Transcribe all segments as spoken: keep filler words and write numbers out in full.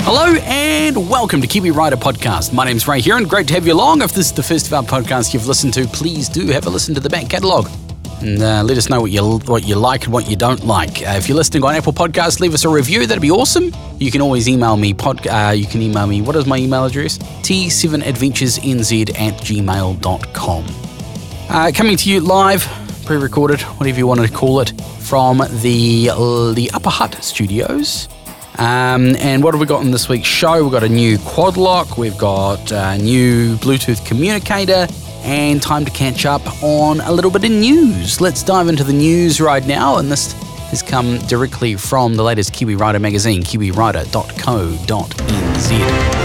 Hello and welcome to Kiwi Rider Podcast. My name's Ray here and great to have you along. If this is the first of our podcasts you've listened to, please do have a listen to the back catalogue. And uh, let us know what you what you like and what you don't like. Uh, if you're listening on Apple Podcasts, leave us a review. That'd be awesome. You can always email me. Pod, uh, you can email me. What is my email address? t seven adventures n z at gmail dot com. Uh, coming to you live, pre-recorded, whatever you want to call it, from the uh, the Upper Hutt Studios. Um, and what have we got in this week's show? We've got a new quad lock. We've got a new Bluetooth communicator. And time to catch up on a little bit of news. Let's dive into the news right now, and this has come directly from the latest Kiwi Rider magazine, kiwi rider dot co dot n z.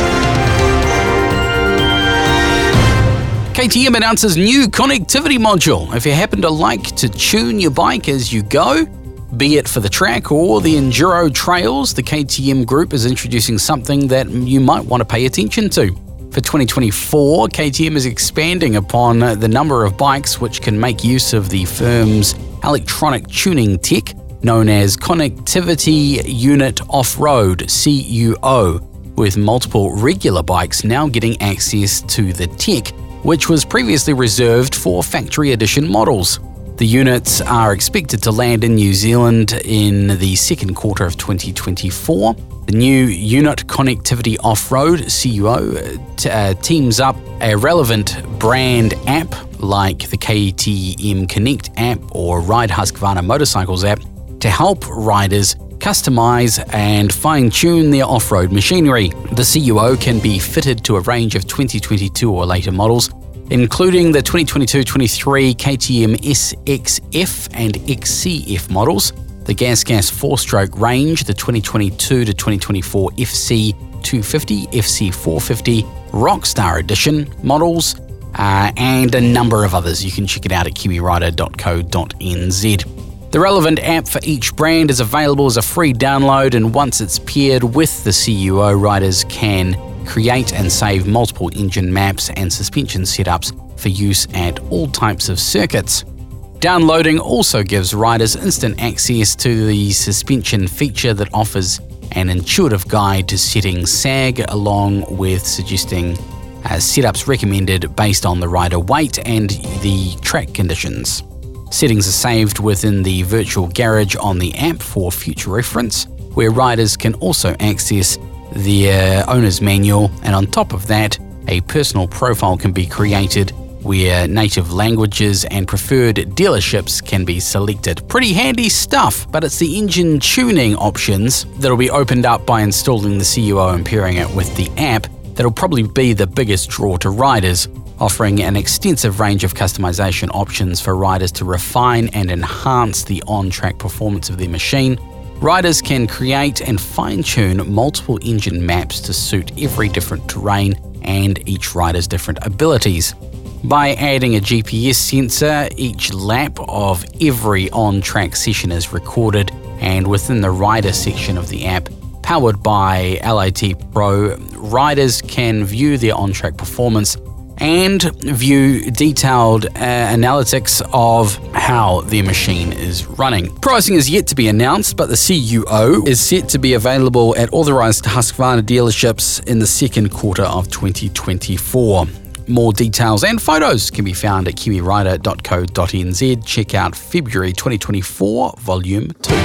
K T M announces new connectivity module. If you happen to like to tune your bike as you go, be it for the track or the enduro trails, the K T M group is introducing something that you might want to pay attention to. For twenty twenty-four, K T M is expanding upon the number of bikes which can make use of the firm's electronic tuning tech known as Connectivity Unit Off-Road, C U O, with multiple regular bikes now getting access to the tech, which was previously reserved for factory edition models. The units are expected to land in New Zealand in the second quarter of twenty twenty-four. The new Unit Connectivity Off-Road, C U O, t- uh, teams up a relevant brand app like the K T M Connect app or Ride Husqvarna Motorcycles app to help riders customize and fine-tune their off-road machinery. The C U O can be fitted to a range of twenty twenty-two or later models, including the twenty twenty-two twenty-three K T M S X F and X C F models, the Gas Gas four-stroke range, the twenty twenty-two to twenty twenty-four F C two fifty, F C four fifty, Rockstar Edition models, uh, and a number of others. You can check it out at kiwi rider dot co dot n z. The relevant app for each brand is available as a free download, and once it's paired with the C U O, riders can create and save multiple engine maps and suspension setups for use at all types of circuits. Downloading also gives riders instant access to the suspension feature that offers an intuitive guide to setting sag along with suggesting uh, setups recommended based on the rider weight and the track conditions. Settings are saved within the virtual garage on the app for future reference, where riders can also access their owner's manual, and on top of that, a personal profile can be created where native languages and preferred dealerships can be selected. Pretty handy stuff, but it's the engine tuning options that'll be opened up by installing the C U O and pairing it with the app that'll probably be the biggest draw to riders, offering an extensive range of customization options for riders to refine and enhance the on-track performance of their machine. Riders can create and fine-tune multiple engine maps to suit every different terrain and each rider's different abilities. By adding a G P S sensor, each lap of every on-track session is recorded, and within the rider section of the app, powered by L I T Pro, riders can view their on-track performance and view detailed uh, analytics of how their machine is running. Pricing is yet to be announced, but the C U O is set to be available at authorised Husqvarna dealerships in the second quarter of twenty twenty-four. More details and photos can be found at kiwi rider dot co dot n z. Check out February twenty twenty-four, Volume two.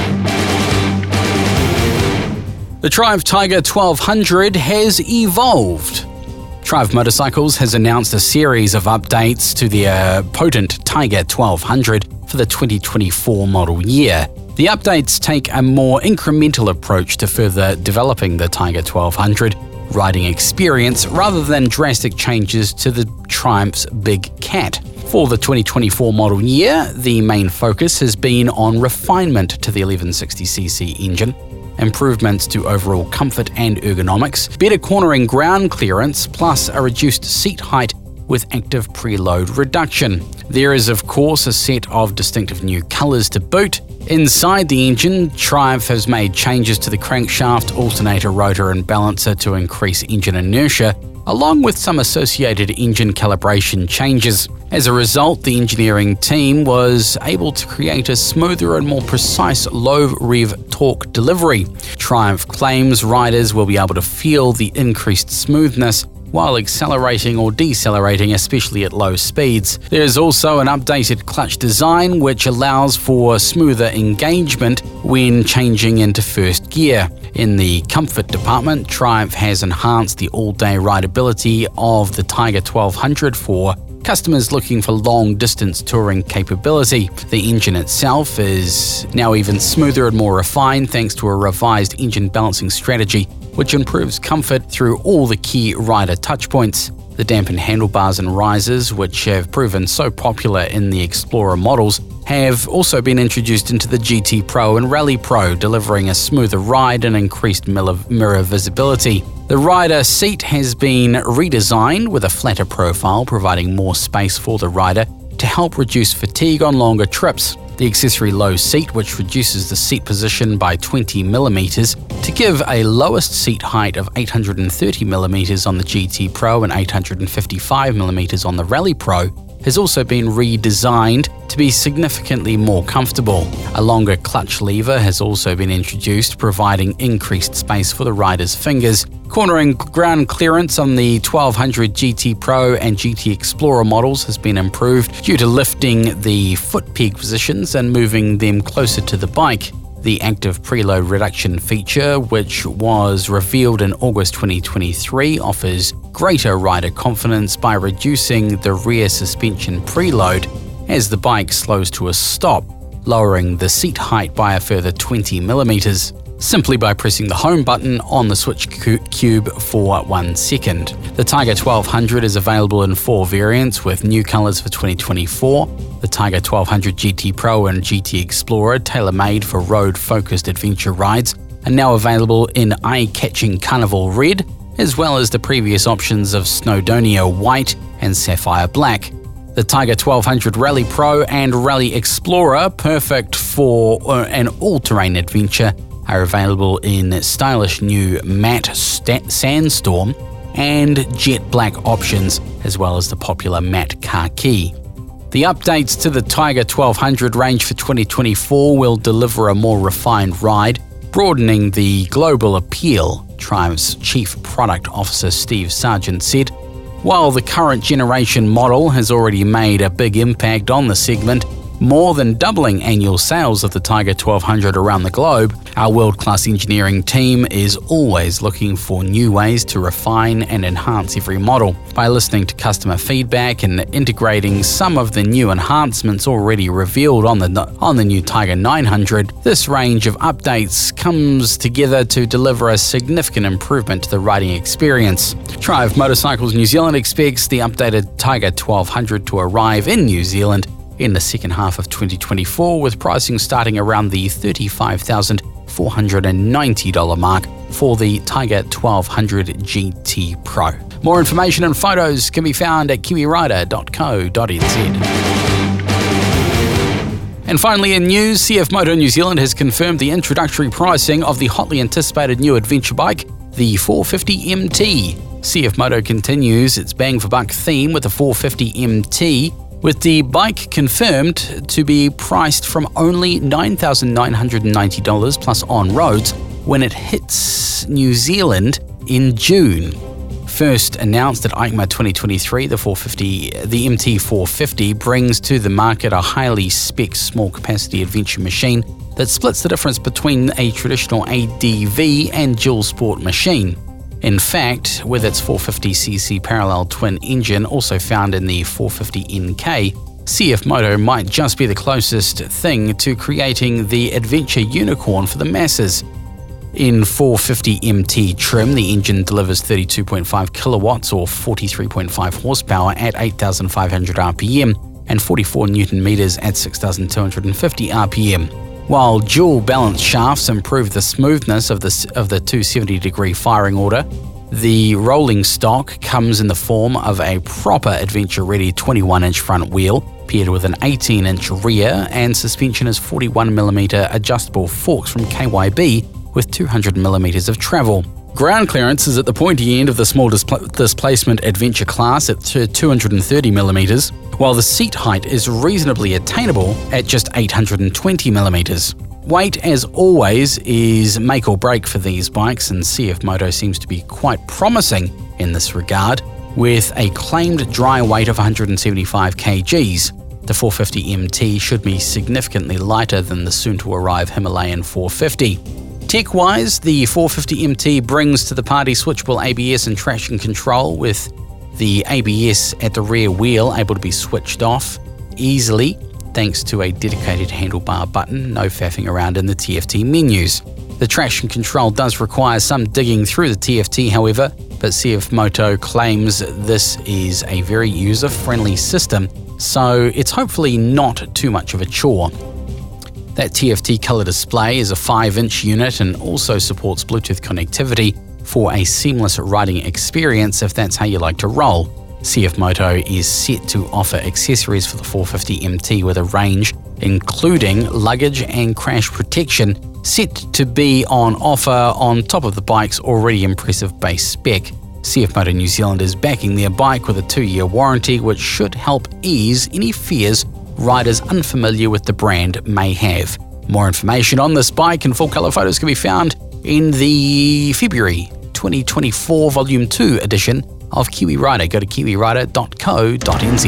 The Triumph Tiger twelve hundred has evolved. Triumph Motorcycles has announced a series of updates to their potent Tiger twelve hundred for the twenty twenty-four model year. The updates take a more incremental approach to further developing the Tiger twelve hundred riding experience rather than drastic changes to the Triumph's Big Cat. For the twenty twenty-four model year, the main focus has been on refinement to the eleven sixty c c engine, improvements to overall comfort and ergonomics, better cornering ground clearance, plus a reduced seat height with active preload reduction. There is, of course, a set of distinctive new colours to boot. Inside the engine, Triumph has made changes to the crankshaft, alternator, rotor and balancer to increase engine inertia, along with some associated engine calibration changes. As a result, the engineering team was able to create a smoother and more precise low-rev torque delivery. Triumph claims riders will be able to feel the increased smoothness while accelerating or decelerating, especially at low speeds. There is also an updated clutch design which allows for smoother engagement when changing into first gear. In the comfort department, Triumph has enhanced the all-day rideability of the Tiger twelve hundred for customers looking for long-distance touring capability. The engine itself is now even smoother and more refined thanks to a revised engine balancing strategy, which improves comfort through all the key rider touchpoints. The dampened handlebars and risers, which have proven so popular in the Explorer models, have also been introduced into the G T Pro and Rally Pro, delivering a smoother ride and increased mirror visibility. The rider seat has been redesigned with a flatter profile, providing more space for the rider to help reduce fatigue on longer trips. The accessory low seat, which reduces the seat position by twenty millimeters to give a lowest seat height of eight hundred thirty millimeters on the G T Pro and eight hundred fifty-five millimeters on the Rally Pro, has also been redesigned to be significantly more comfortable. A longer clutch lever has also been introduced, providing increased space for the rider's fingers. Cornering ground clearance on the twelve hundred G T Pro and G T Explorer models has been improved due to lifting the foot peg positions and moving them closer to the bike. The active preload reduction feature, which was revealed in August twenty twenty-three, offers greater rider confidence by reducing the rear suspension preload as the bike slows to a stop, lowering the seat height by a further twenty millimeters, simply by pressing the home button on the switch cube for one second. The Tiger twelve hundred is available in four variants with new colors for twenty twenty-four. The Tiger twelve hundred G T Pro and G T Explorer, tailor-made for road-focused adventure rides, are now available in eye-catching Carnival Red, as well as the previous options of Snowdonia White and Sapphire Black. The Tiger twelve hundred Rally Pro and Rally Explorer, perfect for an all-terrain adventure, are available in stylish new matte sandstorm and jet black options, as well as the popular matte khaki. The updates to the Tiger twelve hundred range for twenty twenty-four will deliver a more refined ride, broadening the global appeal, Triumph's Chief Product Officer Steve Sargent said. While the current generation model has already made a big impact on the segment, more than doubling annual sales of the Tiger twelve hundred around the globe, our world-class engineering team is always looking for new ways to refine and enhance every model. By listening to customer feedback and integrating some of the new enhancements already revealed on the on the new Tiger nine hundred, this range of updates comes together to deliver a significant improvement to the riding experience. Triumph Motorcycles New Zealand expects the updated Tiger twelve hundred to arrive in New Zealand in the second half of twenty twenty-four, with pricing starting around the thirty-five thousand four hundred ninety dollars mark for the Tiger twelve hundred G T Pro. More information and photos can be found at kiwi rider dot co dot n z. And finally in news, C F Moto New Zealand has confirmed the introductory pricing of the hotly anticipated new adventure bike, the four fifty M T. C F Moto continues its bang-for-buck theme with the four fifty M T, with the bike confirmed to be priced from only nine thousand nine hundred ninety dollars plus on-roads when it hits New Zealand in June. First announced at EICMA twenty twenty-three, the four fifty, the M T four fifty brings to the market a highly spec small-capacity adventure machine that splits the difference between a traditional A D V and dual sport machine. In fact, with its four fifty c c parallel twin engine also found in the four fifty N K, C F Moto might just be the closest thing to creating the adventure unicorn for the masses. In four fifty M T trim, the engine delivers thirty-two point five kilowatts or forty-three point five horsepower at eight thousand five hundred R P M and forty-four newton meters at six thousand two hundred fifty R P M. While dual balance shafts improve the smoothness of the, of the two hundred seventy degree firing order, the rolling stock comes in the form of a proper adventure-ready twenty-one inch front wheel, paired with an eighteen inch rear, and suspension is forty-one millimeter adjustable forks from K Y B with two hundred millimeters of travel. Ground clearance is at the pointy end of the small displ- displacement adventure class at two hundred thirty millimeters, while the seat height is reasonably attainable at just eight hundred twenty millimeters. Weight, as always, is make or break for these bikes, and C F Moto seems to be quite promising in this regard, with a claimed dry weight of one hundred seventy-five kilograms. The four fifty M T should be significantly lighter than the soon-to-arrive Himalayan four fifty. Tech-wise, the four fifty M T brings to the party switchable A B S and traction control, with the A B S at the rear wheel able to be switched off easily thanks to a dedicated handlebar button, no faffing around in the T F T menus. The traction control does require some digging through the T F T, however, but C F Moto claims this is a very user-friendly system, so it's hopefully not too much of a chore. That T F T colour display is a five inch unit and also supports Bluetooth connectivity for a seamless riding experience if that's how you like to roll. C F Moto is set to offer accessories for the four fifty M T with a range including luggage and crash protection set to be on offer on top of the bike's already impressive base spec. C F Moto New Zealand is backing their bike with a two-year warranty, which should help ease any fears riders unfamiliar with the brand may have. More information on this bike and full colour photos can be found in the February twenty twenty-four Volume two edition of Kiwi Rider. Go to kiwi rider dot co dot n z.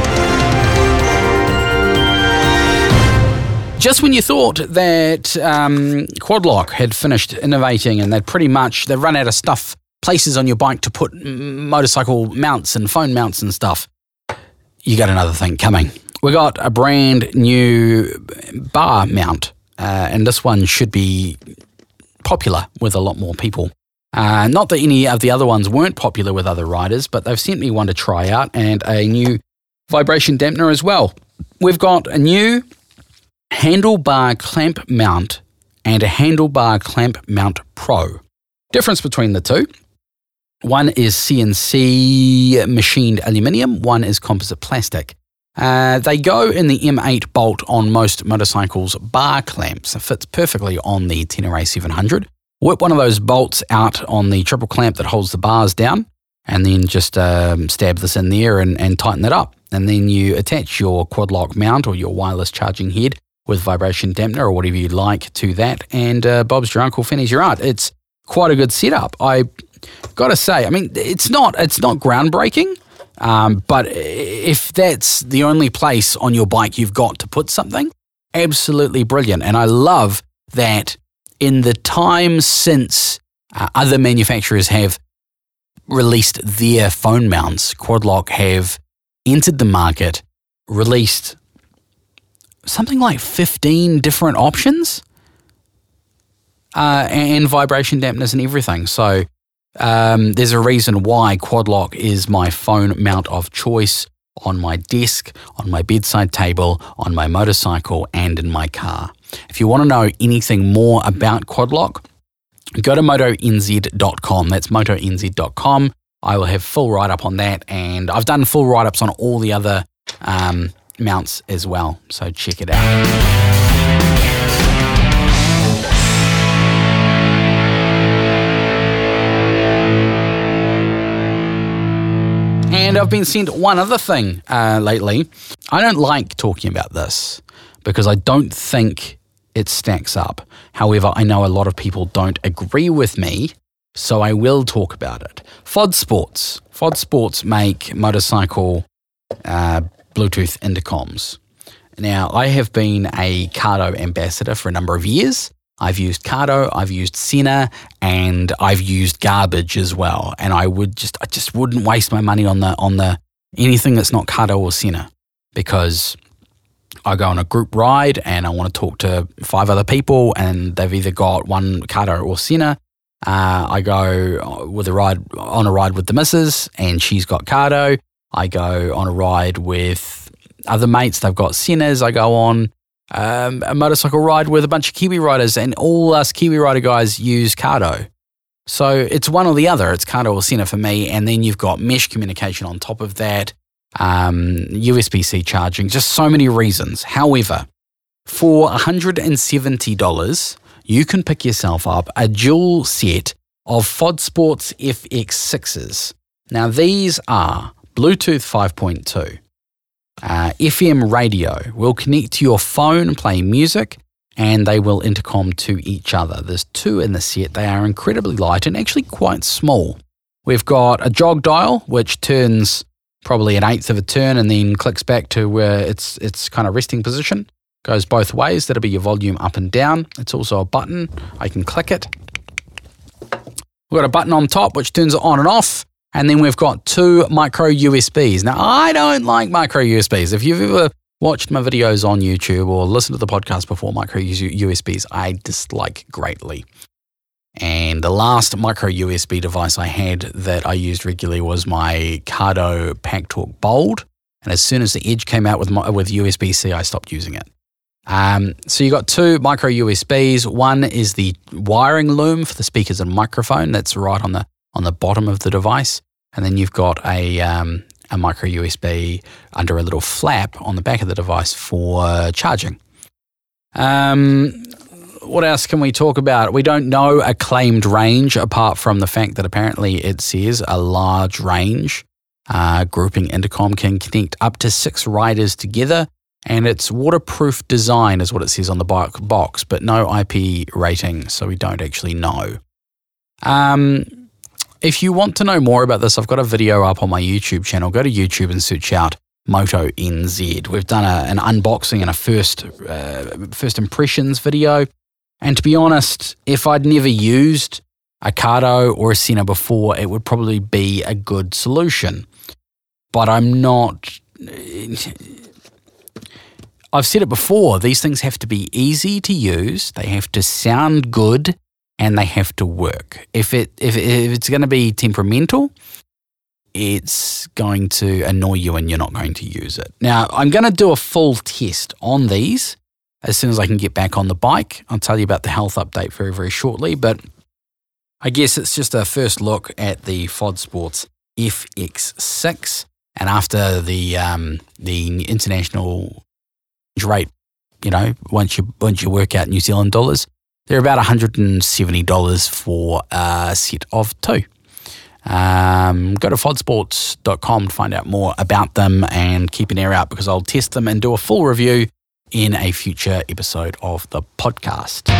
Just when you thought that um, Quadlock had finished innovating and they'd pretty much they've run out of stuff, places on your bike to put motorcycle mounts and phone mounts and stuff, you got another thing coming. We got a brand new bar mount, uh, and this one should be popular with a lot more people. Uh, not that any of the other ones weren't popular with other riders, but they've sent me one to try out, and a new vibration dampener as well. We've got a new handlebar clamp mount and a handlebar clamp mount Pro. Difference between the two: one is C N C machined aluminium, one is composite plastic. Uh, they go in the M eight bolt on most motorcycles' bar clamps. It fits perfectly on the Tenere seven hundred. Whip one of those bolts out on the triple clamp that holds the bars down, and then just um, stab this in there and, and tighten it up. And then you attach your Quadlock mount or your wireless charging head with vibration dampener or whatever you like to that, and uh, Bob's your uncle, Fanny's your aunt. It's quite a good setup. I got to say, I mean, it's not it's not groundbreaking. Um, but if that's the only place on your bike you've got to put something, absolutely brilliant. And I love that in the time since uh, other manufacturers have released their phone mounts, Quadlock have entered the market, released something like fifteen different options uh, and vibration dampeners and everything. So Um, there's a reason why Quadlock is my phone mount of choice on my desk, on my bedside table, on my motorcycle, and in my car. If you want to know anything more about Quadlock, go to moto n z dot com. That's moto n z dot com. I will have full write-up on that, and I've done full write-ups on all the other um, mounts as well, so check it out. And I've been sent one other thing uh, lately. I don't like talking about this because I don't think it stacks up. However, I know a lot of people don't agree with me, so I will talk about it. FodSports. FodSports make motorcycle uh, Bluetooth intercoms. Now, I have been a Cardo ambassador for a number of years. I've used Cardo, I've used Sena, and I've used garbage as well. And I would just, I just wouldn't waste my money on the on the anything that's not Cardo or Sena, because I go on a group ride and I want to talk to five other people, and they've either got one Cardo or Sena. Uh, I go with a ride on a ride with the missus, and she's got Cardo. I go on a ride with other mates; they've got Senas. I go on Um, a motorcycle ride with a bunch of Kiwi riders, and all us Kiwi rider guys use Cardo. So it's one or the other. It's Cardo or Sena for me, and then you've got mesh communication on top of that, um, U S B C charging, just so many reasons. However, for one hundred seventy dollars, you can pick yourself up a dual set of FodSports F X sixes. Now these are Bluetooth five point two. Uh, F M radio will connect to your phone, play music, and they will intercom to each other. There's two in the set. They are incredibly light and actually quite small. We've got a jog dial, which turns probably an eighth of a turn and then clicks back to where it's it's kind of resting position. Goes both ways. That'll be your volume up and down. It's also a button. I can click it. We've got a button on top which turns it on and off. And then we've got two micro U S Bs. Now, I don't like micro U S Bs. If you've ever watched my videos on YouTube or listened to the podcast before, micro U S Bs I dislike greatly. And the last micro U S B device I had that I used regularly was my Cardo PackTalk Bold. And as soon as the Edge came out with my, with U S B C, I stopped using it. Um, so you got two micro U S Bs. One is the wiring loom for the speakers and microphone. That's right on the on the bottom of the device. And then you've got a um, a micro U S B under a little flap on the back of the device for uh, charging. Um, what else can we talk about? We don't know a claimed range apart from the fact that apparently it says a large range. Uh, grouping intercom can connect up to six riders together, and it's waterproof design is what it says on the box, but no I P rating, so we don't actually know. Um, if you want to know more about this, I've got a video up on my YouTube channel. Go to YouTube and search out Moto N Z. We've done a, an unboxing and a first uh, first impressions video, and to be honest, if I'd never used a Cardo or a Sena before, it would probably be a good solution. But I'm not... I've said it before, these things have to be easy to use, they have to sound good, and they have to work. If it if, if it's going to be temperamental, it's going to annoy you and you're not going to use it. Now, I'm going to do a full test on these as soon as I can get back on the bike. I'll tell you about the health update very, very shortly, but I guess it's just a first look at the FodSports F X six. And after the um, the international rate, you know, once you once you work out New Zealand dollars, they're about one hundred seventy dollars for a set of two. Um, go to fodsports dot com to find out more about them and keep an ear out because I'll test them and do a full review in a future episode of the podcast.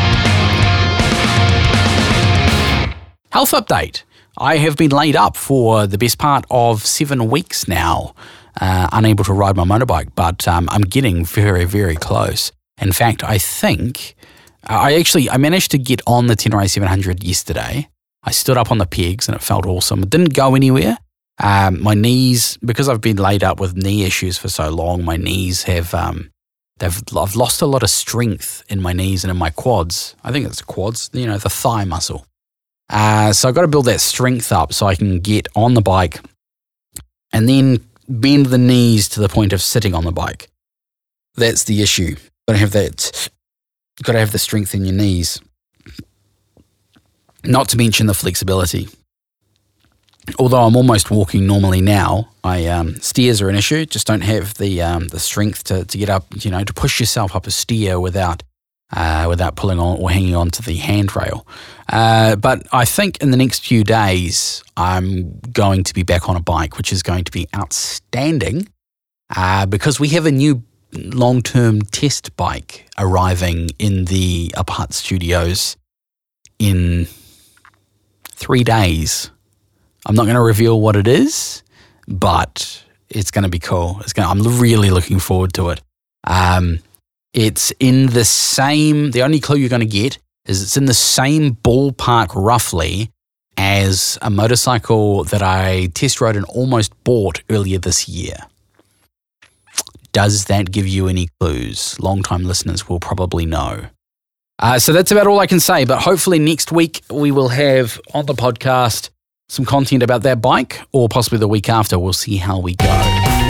Health update. I have been laid up for the best part of seven weeks now, uh, unable to ride my motorbike, but um, I'm getting very, very close. In fact, I think I actually I managed to get on the Tenere seven hundred yesterday. I stood up on the pegs and it felt awesome. It didn't go anywhere. Um, my knees, because I've been laid up with knee issues for so long, my knees have um, they've I've lost a lot of strength in my knees and in my quads. I think it's quads, you know, the thigh muscle. Uh, so I've got to build that strength up so I can get on the bike and then bend the knees to the point of sitting on the bike. That's the issue. Got to have that. Got to have the strength in your knees. Not to mention the flexibility. Although I'm almost walking normally now, I um, stairs are an issue. Just don't have the um, the strength to to get up. You know, to push yourself up a stair without. Uh, without pulling on or hanging on to the handrail. Uh, but I think in the next few days, I'm going to be back on a bike, which is going to be outstanding uh, because we have a new long-term test bike arriving in the Upper Hutt studios in three days. I'm not going to reveal what it is, but it's going to be cool. It's going. I'm really looking forward to it. Um, It's in the same, the only clue you're going to get is it's in the same ballpark roughly as a motorcycle that I test rode and almost bought earlier this year. Does that give you any clues? Long-time listeners will probably know. Uh, so that's about all I can say, but hopefully next week we will have on the podcast some content about that bike, or possibly the week after. We'll see how we go.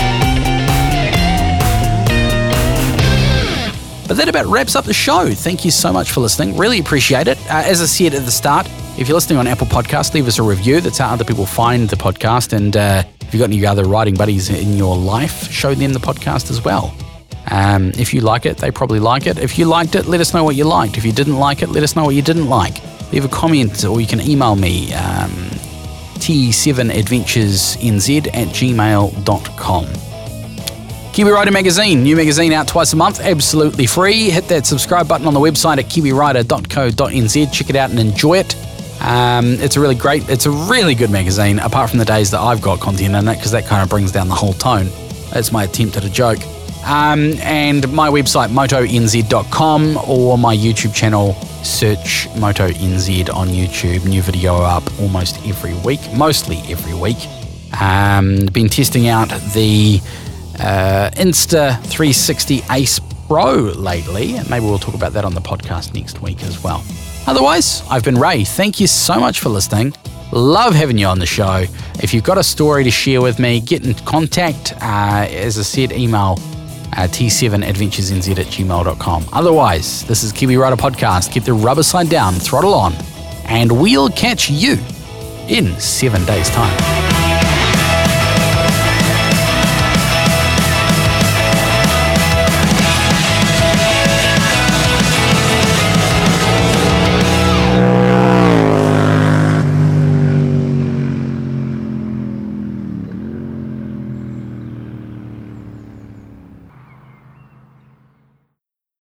But that about wraps up the show. Thank you so much for listening. Really appreciate it. Uh, as I said at the start, if you're listening on Apple Podcasts, leave us a review. That's how other people find the podcast. And uh, if you've got any other riding buddies in your life, show them the podcast as well. Um, if you like it, they probably like it. If you liked it, let us know what you liked. If you didn't like it, let us know what you didn't like. Leave a comment or you can email me, um, T seven adventures N Z at gmail dot com. Kiwi Rider Magazine, new magazine out twice a month, absolutely free. Hit that subscribe button on the website at kiwi rider dot co dot n z. Check it out and enjoy it. Um, it's a really great, it's a really good magazine, apart from the days that I've got content in it, because that kind of brings down the whole tone. That's my attempt at a joke. Um, and my website, moto n z dot com, or my YouTube channel, search Moto N Z on YouTube. New video up almost every week, mostly every week. Um, been testing out the uh, Insta three sixty Ace Pro lately, and maybe we'll talk about that on the podcast next week as well. Otherwise, I've been Ray. Thank you so much for listening. Love having you on the show. If you've got a story to share with me, get in contact. Uh, as I said, email uh, t seven adventures n z at gmail dot com. Otherwise, this is Kiwi Rider Podcast. Keep the rubber side down, throttle on, and we'll catch you in seven days' time.